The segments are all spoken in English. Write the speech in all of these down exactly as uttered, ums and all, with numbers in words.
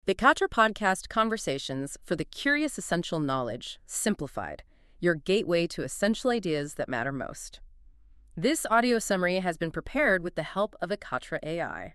Vikatra Podcast Conversations for the Curious Essential Knowledge, Simplified, your gateway to essential ideas that matter most. This audio summary has been prepared with the help of Vikatra A I.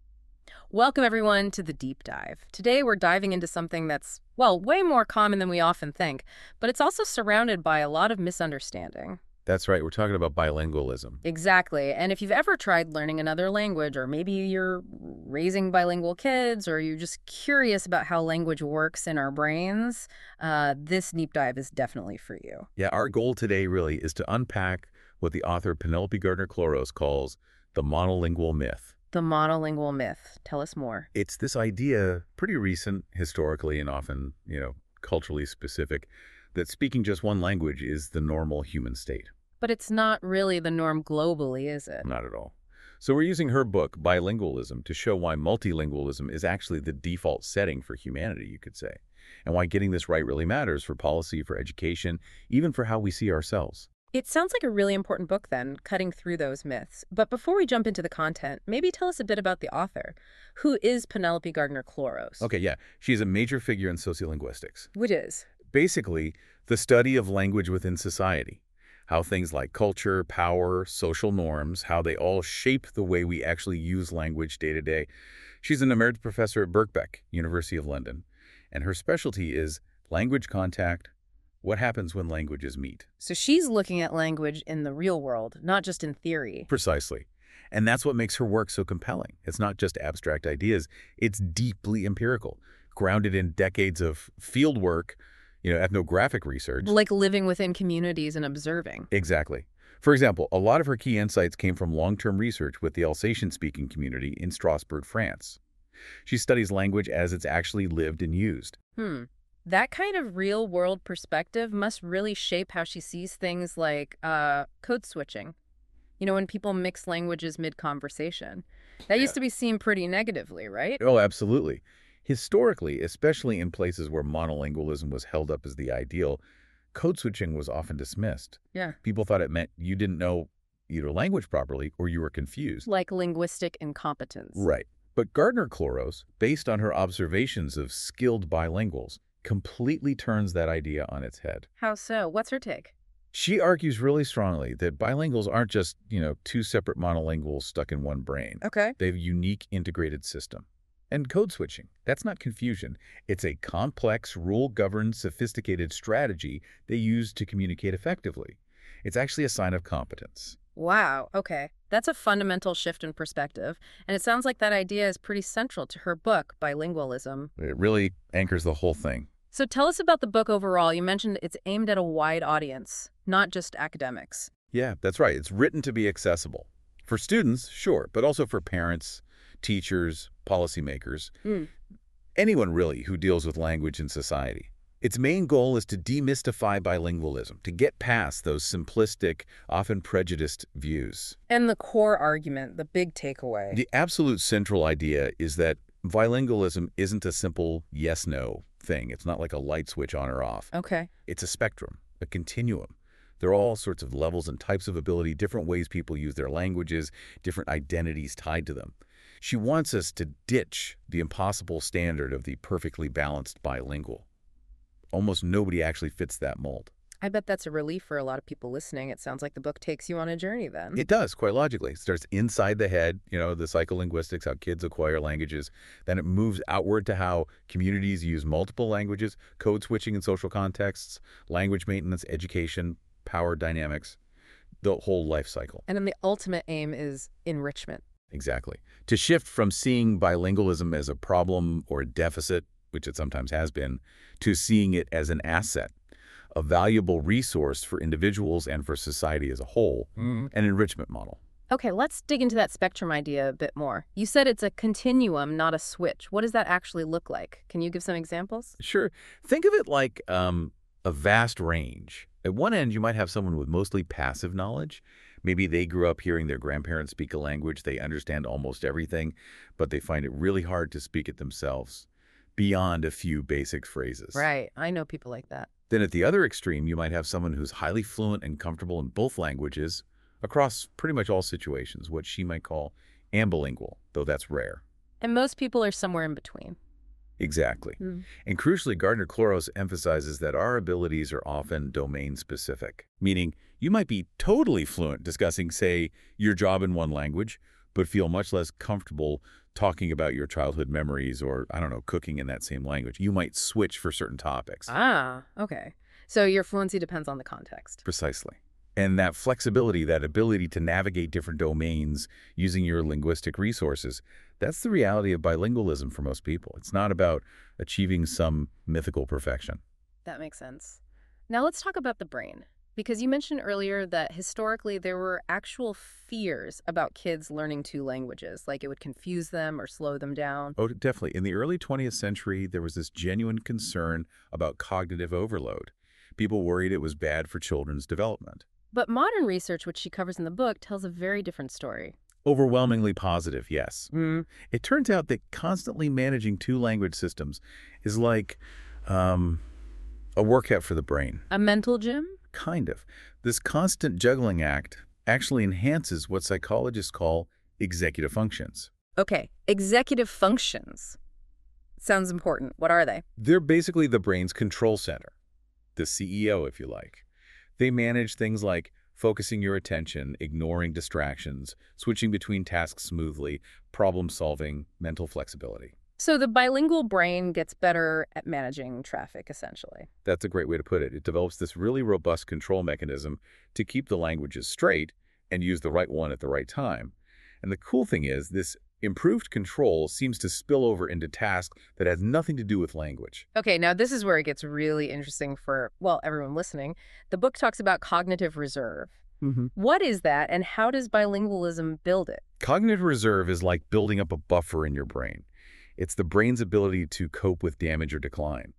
Welcome, everyone, to the Deep Dive. Today, we're diving into something that's, well, way more common than we often think, but it's also surrounded by a lot of misunderstanding. That's right. We're talking about bilingualism. Exactly. And if you've ever tried learning another language, or maybe you're raising bilingual kids, or you're just curious about how language works in our brains, uh, this deep dive is definitely for you. Yeah, our goal today really is to unpack what the author Penelope Gardner-Kloros calls the monolingual myth. The monolingual myth. Tell us more. It's this idea, pretty recent historically and often, you know, culturally specific, that speaking just one language is the normal human state. But it's not really the norm globally, is it? Not at all. So we're using her book, Bilingualism, to show why multilingualism is actually the default setting for humanity, you could say, and why getting this right really matters for policy, for education, even for how we see ourselves. It sounds like a really important book, then, cutting through those myths. But before we jump into the content, maybe tell us a bit about the author. Who is Penelope Gardner-Kloros? Okay, yeah. She's a major figure in sociolinguistics. Which is? Basically, the study of language within society. How things like culture, power, social norms, how they all shape the way we actually use language day to day. She's an emeritus professor at Birkbeck, University of London, and her specialty is language contact, what happens when languages meet. So she's looking at language in the real world, not just in theory. Precisely. And that's what makes her work so compelling. It's not just abstract ideas, it's deeply empirical, grounded in decades of field work, you know, ethnographic research. Like living within communities and observing. Exactly. For example, a lot of her key insights came from long-term research with the Alsatian-speaking community in Strasbourg, France. She studies language as it's actually lived and used. Hmm. That kind of real-world perspective must really shape how she sees things like uh, code switching. You know, when people mix languages mid-conversation. That used to be seen pretty negatively, right? Oh, absolutely. Historically, especially in places where monolingualism was held up as the ideal, code switching was often dismissed. Yeah. People thought it meant you didn't know either language properly or you were confused. Like linguistic incompetence. Right. But Gardner-Kloros, based on her observations of skilled bilinguals, completely turns that idea on its head. How so? What's her take? She argues really strongly that bilinguals aren't just, you know, two separate monolinguals stuck in one brain. Okay. They have a unique integrated system. And code switching, that's not confusion. It's a complex, rule-governed, sophisticated strategy they use to communicate effectively. It's actually a sign of competence. Wow, okay. That's a fundamental shift in perspective, and it sounds like that idea is pretty central to her book, Bilingualism. It really anchors the whole thing. So tell us about the book overall. You mentioned it's aimed at a wide audience, not just academics. Yeah, that's right. It's written to be accessible. For students, sure, but also for parents, teachers, policymakers, Mm. anyone really who deals with language in society. Its main goal is to demystify bilingualism, to get past those simplistic, often prejudiced views. And the core argument, the big takeaway. The absolute central idea is that bilingualism isn't a simple yes-no thing. It's not like a light switch on or off. Okay. It's a spectrum, a continuum. There are all sorts of levels and types of ability, different ways people use their languages, different identities tied to them. She wants us to ditch the impossible standard of the perfectly balanced bilingual. Almost nobody actually fits that mold. I bet that's a relief for a lot of people listening. It sounds like the book takes you on a journey then. It does, quite logically. It starts inside the head, you know, the psycholinguistics, how kids acquire languages. Then it moves outward to how communities use multiple languages, code switching in social contexts, language maintenance, education, power dynamics, the whole life cycle. And then the ultimate aim is enrichment. Exactly. To shift from seeing bilingualism as a problem or a deficit, which it sometimes has been, to seeing it as an asset, a valuable resource for individuals and for society as a whole, Mm. an enrichment model. Okay, let's dig into that spectrum idea a bit more. You said it's a continuum, not a switch. What does that actually look like? Can you give some examples? Sure. Think of it like um, a vast range. At one end, you might have someone with mostly passive knowledge. Maybe they grew up hearing their grandparents speak a language. They understand almost everything, but they find it really hard to speak it themselves beyond a few basic phrases. Right. I know people like that. Then at the other extreme, you might have someone who's highly fluent and comfortable in both languages across pretty much all situations, what she might call ambilingual, though that's rare. And most people are somewhere in between. Exactly. Mm. And crucially, Gardner-Cloros emphasizes that our abilities are often domain-specific, meaning you might be totally fluent discussing, say, your job in one language, but feel much less comfortable talking about your childhood memories or, I don't know, cooking in that same language. You might switch for certain topics. Ah, okay. So your fluency depends on the context. Precisely. And that flexibility, that ability to navigate different domains using your linguistic resources, that's the reality of bilingualism for most people. It's not about achieving some mythical perfection. That makes sense. Now let's talk about the brain. Because you mentioned earlier that historically there were actual fears about kids learning two languages, like it would confuse them or slow them down. Oh, definitely. In the early twentieth century, there was this genuine concern about cognitive overload. People worried it was bad for children's development. But modern research, which she covers in the book, tells a very different story. Overwhelmingly positive, yes. Mm. It turns out that constantly managing two language systems is like um, a workout for the brain. A mental gym? Kind of. This constant juggling act actually enhances what psychologists call executive functions. Okay, executive functions. Sounds important. What are they? They're basically the brain's control center, the C E O, if you like. They manage things like focusing your attention, ignoring distractions, switching between tasks smoothly, problem-solving, mental flexibility. So the bilingual brain gets better at managing traffic, essentially. That's a great way to put it. It develops this really robust control mechanism to keep the languages straight and use the right one at the right time. And the cool thing is, this improved control seems to spill over into tasks that has nothing to do with language. Okay, now this is where it gets really interesting for, well, everyone listening. The book talks about cognitive reserve. Mm-hmm. What is that, and how does bilingualism build it? Cognitive reserve is like building up a buffer in your brain. It's the brain's ability to cope with damage or decline.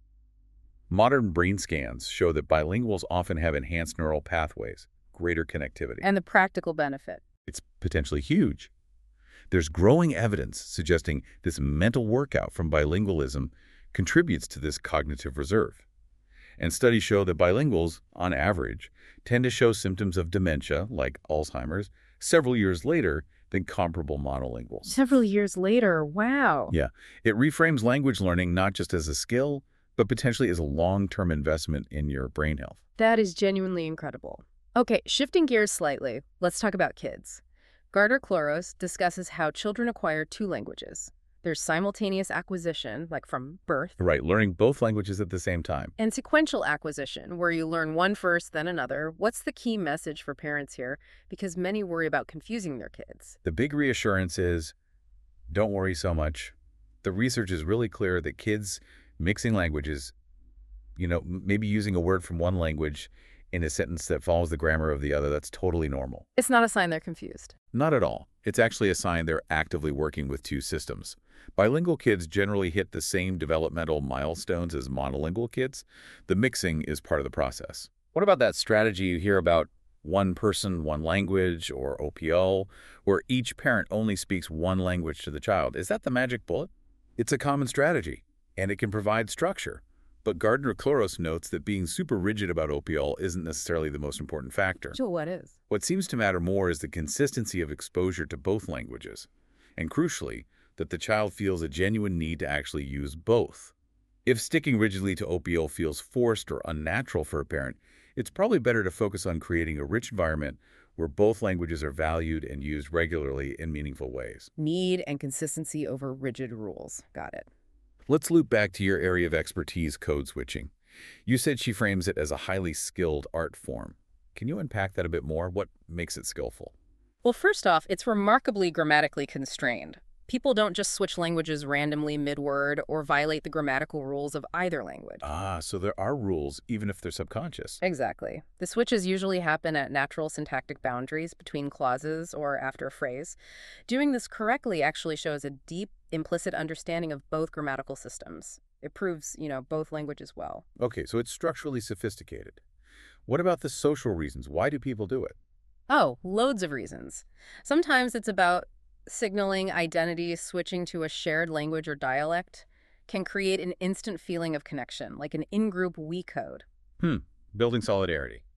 Modern brain scans show that bilinguals often have enhanced neural pathways, greater connectivity. And the practical benefit. It's potentially huge. There's growing evidence suggesting this mental workout from bilingualism contributes to this cognitive reserve. And studies show that bilinguals, on average, tend to show symptoms of dementia, like Alzheimer's, several years later than comparable monolinguals. Several years later, wow. Yeah, it reframes language learning not just as a skill, but potentially as a long-term investment in your brain health. That is genuinely incredible. Okay, shifting gears slightly, let's talk about kids. Gardner-Cloros discusses how children acquire two languages. There's simultaneous acquisition, like from birth, Right, learning both languages at the same time. and sequential acquisition, where you learn one first, then another. What's the key message for parents here? Because many worry about confusing their kids. The big reassurance is, don't worry so much. The research is really clear that kids mixing languages, you know, m- maybe using a word from one language in a sentence that follows the grammar of the other, that's totally normal. It's not a sign they're confused. Not at all. It's actually a sign they're actively working with two systems. Bilingual kids generally hit the same developmental milestones as monolingual kids. The mixing is part of the process. What about that strategy you hear about one person, one language, or O P L, where each parent only speaks one language to the child? Is that the magic bullet? It's a common strategy, and it can provide structure. But Gardner-Cloros notes that being super rigid about O P L isn't necessarily the most important factor. So what is? What seems to matter more is the consistency of exposure to both languages, and crucially, that the child feels a genuine need to actually use both. If sticking rigidly to O P L feels forced or unnatural for a parent, it's probably better to focus on creating a rich environment where both languages are valued and used regularly in meaningful ways. Need and consistency over rigid rules. Got it. Let's loop back to your area of expertise, code switching. You said she frames it as a highly skilled art form. Can you unpack that a bit more? What makes it skillful? Well, first off, it's remarkably grammatically constrained. People don't just switch languages randomly mid-word or violate the grammatical rules of either language. Ah, so there are rules, even if they're subconscious. Exactly. The switches usually happen at natural syntactic boundaries between clauses or after a phrase. Doing this correctly actually shows a deep, implicit understanding of both grammatical systems. It proves, you know, both languages well. Okay, so it's structurally sophisticated. What about the social reasons? Why do people do it? Oh, loads of reasons. Sometimes it's about signaling identity. Switching to a shared language or dialect can create an instant feeling of connection, like an in-group we code. Hmm, building solidarity.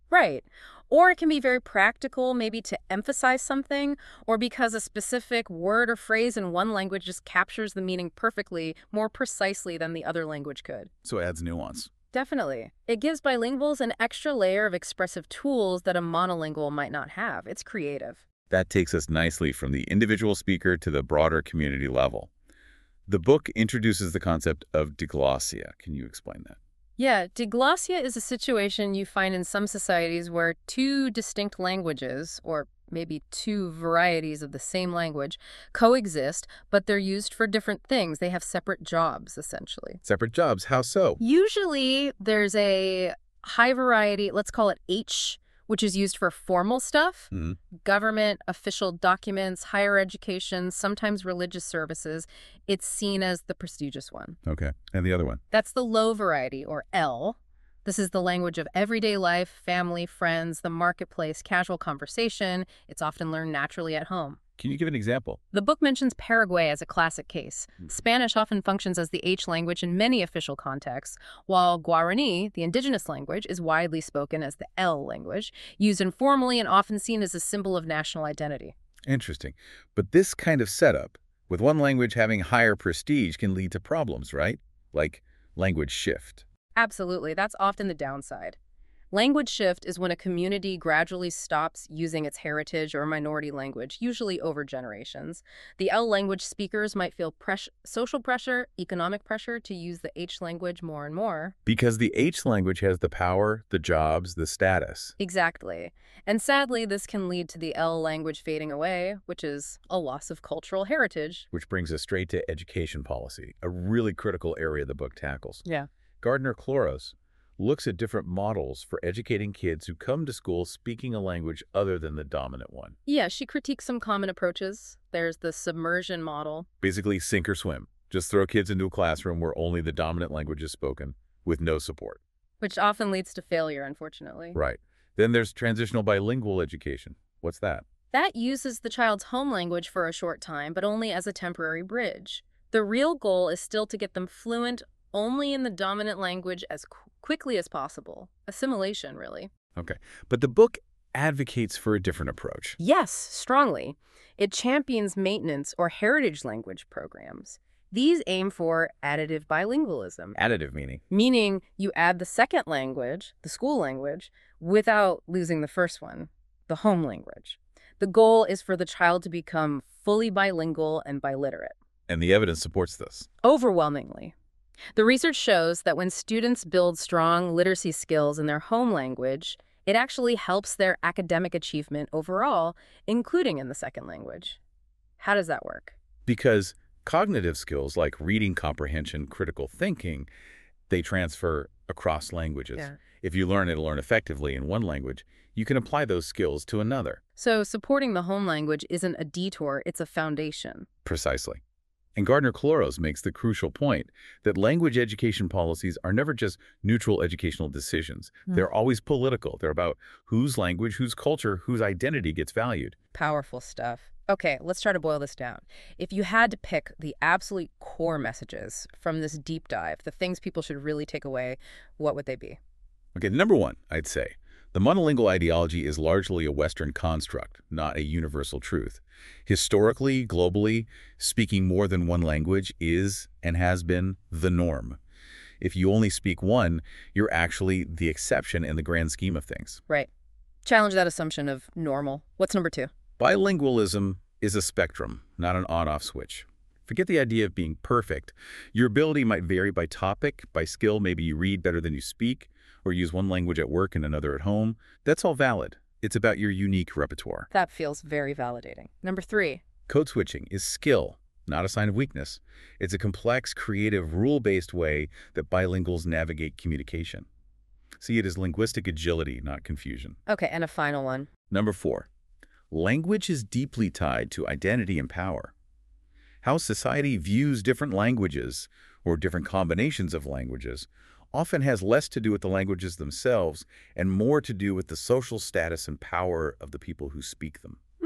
Right. Or it can be very practical, maybe to emphasize something, or because a specific word or phrase in one language just captures the meaning perfectly, more precisely than the other language could. So it adds nuance. Definitely. It gives bilinguals an extra layer of expressive tools that a monolingual might not have. It's creative. That takes us nicely from the individual speaker to the broader community level. The book introduces the concept of diglossia. Can you explain that? Yeah, diglossia is a situation you find in some societies where two distinct languages, or maybe two varieties of the same language, coexist, but they're used for different things. They have separate jobs, essentially. Separate jobs. How so? Usually, there's a high variety, let's call it H, which is used for formal stuff, Mm-hmm. government, official documents, higher education, sometimes religious services. It's seen as the prestigious one. Okay. And the other one? That's the low variety, or L. This is the language of everyday life, family, friends, the marketplace, casual conversation. It's often learned naturally at home. Can you give an example? The book mentions Paraguay as a classic case. Spanish often functions as the H language in many official contexts, while Guarani, the indigenous language, is widely spoken as the L language, used informally and often seen as a symbol of national identity. Interesting. But this kind of setup, with one language having higher prestige, can lead to problems, right? Like language shift. Absolutely. That's often the downside. Language shift is when a community gradually stops using its heritage or minority language, usually over generations. The L language speakers might feel press- social pressure, economic pressure to use the H language more and more. Because the H language has the power, the jobs, the status. Exactly. And sadly, this can lead to the L language fading away, which is a loss of cultural heritage. Which brings us straight to education policy, a really critical area the book tackles. Yeah. Gardner-Kloros looks at different models for educating kids who come to school speaking a language other than the dominant one. Yeah, she critiques some common approaches. There's the submersion model. Basically, sink or swim. Just throw kids into a classroom where only the dominant language is spoken, with no support. Which often leads to failure, unfortunately. Right. Then there's transitional bilingual education. What's that? That uses the child's home language for a short time, but only as a temporary bridge. The real goal is still to get them fluent only in the dominant language as qu- quickly as possible. Assimilation, really. Okay. But the book advocates for a different approach. Yes, strongly. It champions maintenance or heritage language programs. These aim for additive bilingualism, Additive meaning. meaning you add the second language, the school language, without losing the first one, the home language. The goal is for the child to become fully bilingual and biliterate. And the evidence supports this. Overwhelmingly. The research shows that when students build strong literacy skills in their home language, it actually helps their academic achievement overall, including in the second language. How does that work? Because cognitive skills like reading comprehension, critical thinking, they transfer across languages. Yeah. If you learn how to learn effectively in one language, you can apply those skills to another. So supporting the home language isn't a detour, it's a foundation. Precisely. And Gardner-Kloros makes the crucial point that language education policies are never just neutral educational decisions. Hmm. They're always political. They're about whose language, whose culture, whose identity gets valued. Powerful stuff. Okay, let's try to boil this down. If you had to pick the absolute core messages from this deep dive, the things people should really take away, what would they be? Okay, number one, I'd say, the monolingual ideology is largely a Western construct, not a universal truth. Historically, globally, speaking more than one language is and has been the norm. If you only speak one, you're actually the exception in the grand scheme of things. Right. Challenge that assumption of normal. What's number two? Bilingualism is a spectrum, not an on-off switch. Forget the idea of being perfect. Your ability might vary by topic, by skill. Maybe you read better than you speak, or use one language at work and another at home. That's all valid. It's about your unique repertoire. That feels very validating. Number three. Code switching is skill, not a sign of weakness. It's a complex, creative, rule-based way that bilinguals navigate communication. See it as linguistic agility, not confusion. Okay, and a final one. Number four, language is deeply tied to identity and power. How society views different languages, or different combinations of languages, often has less to do with the languages themselves and more to do with the social status and power of the people who speak them. Hmm.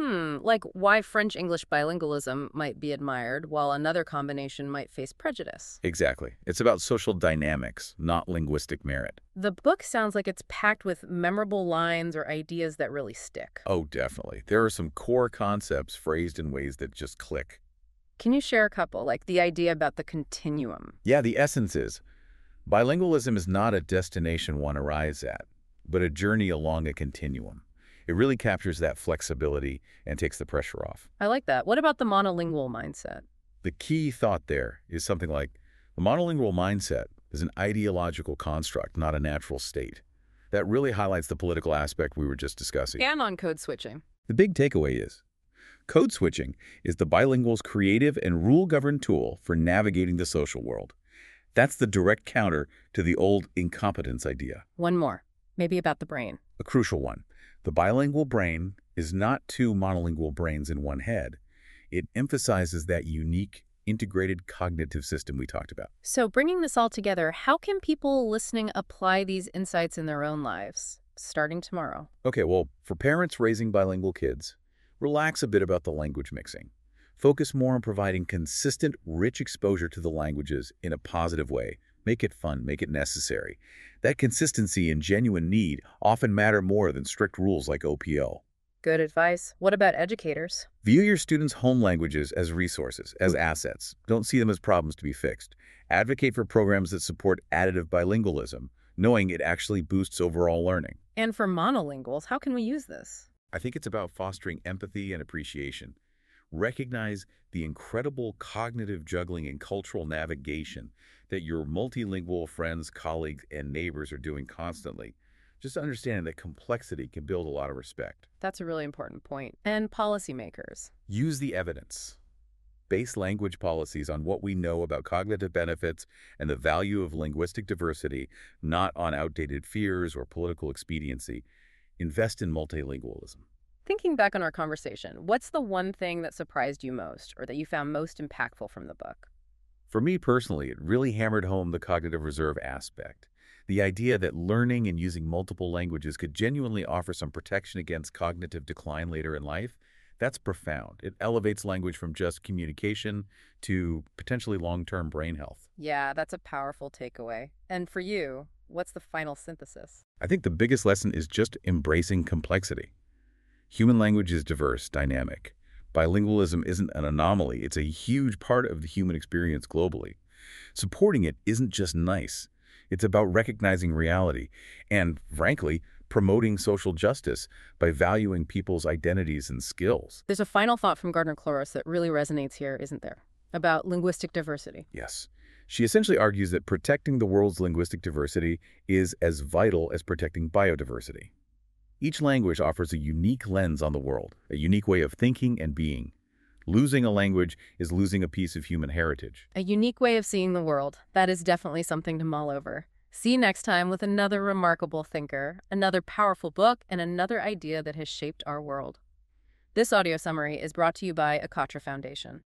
Hmm, like why French-English bilingualism might be admired while another combination might face prejudice. Exactly. It's about social dynamics, not linguistic merit. The book sounds like it's packed with memorable lines or ideas that really stick. Oh, definitely. There are some core concepts phrased in ways that just click. Can you share a couple, like the idea about the continuum? Yeah, the essence is bilingualism is not a destination one arrives at, but a journey along a continuum. It really captures that flexibility and takes the pressure off. I like that. What about the monolingual mindset? The key thought there is something like the monolingual mindset is an ideological construct, not a natural state. That really highlights the political aspect we were just discussing. And on code switching. The big takeaway is code switching is the bilingual's creative and rule-governed tool for navigating the social world. That's the direct counter to the old incompetence idea. One more, maybe about the brain. A crucial one. The bilingual brain is not two monolingual brains in one head. It emphasizes that unique, integrated cognitive system we talked about. So bringing this all together, how can people listening apply these insights in their own lives, starting tomorrow? Okay, well, for parents raising bilingual kids, relax a bit about the language mixing. Focus more on providing consistent, rich exposure to the languages in a positive way. Make it fun, make it necessary. That consistency and genuine need often matter more than strict rules like O P O. Good advice. What about educators? View your students' home languages as resources, as assets. Don't see them as problems to be fixed. Advocate for programs that support additive bilingualism, knowing it actually boosts overall learning. And for monolinguals, how can we use this? I think it's about fostering empathy and appreciation. Recognize the incredible cognitive juggling and cultural navigation that your multilingual friends, colleagues, and neighbors are doing constantly. Just understanding that complexity can build a lot of respect. That's a really important point. And policymakers. Use the evidence. Base language policies on what we know about cognitive benefits and the value of linguistic diversity, not on outdated fears or political expediency. Invest in multilingualism. Thinking back on our conversation, what's the one thing that surprised you most or that you found most impactful from the book? For me personally, it really hammered home the cognitive reserve aspect. The idea that learning and using multiple languages could genuinely offer some protection against cognitive decline later in life, that's profound. It elevates language from just communication to potentially long-term brain health. Yeah, that's a powerful takeaway. And for you, what's the final synthesis? I think the biggest lesson is just embracing complexity. Human language is diverse, dynamic. Bilingualism isn't an anomaly. It's a huge part of the human experience globally. Supporting it isn't just nice. It's about recognizing reality and, frankly, promoting social justice by valuing people's identities and skills. There's a final thought from Gardner Cloris that really resonates here, isn't there? About linguistic diversity. Yes. She essentially argues that protecting the world's linguistic diversity is as vital as protecting biodiversity. Each language offers a unique lens on the world, a unique way of thinking and being. Losing a language is losing a piece of human heritage. A unique way of seeing the world. That is definitely something to mull over. See you next time with another remarkable thinker, another powerful book, and another idea that has shaped our world. This audio summary is brought to you by Akatra Foundation.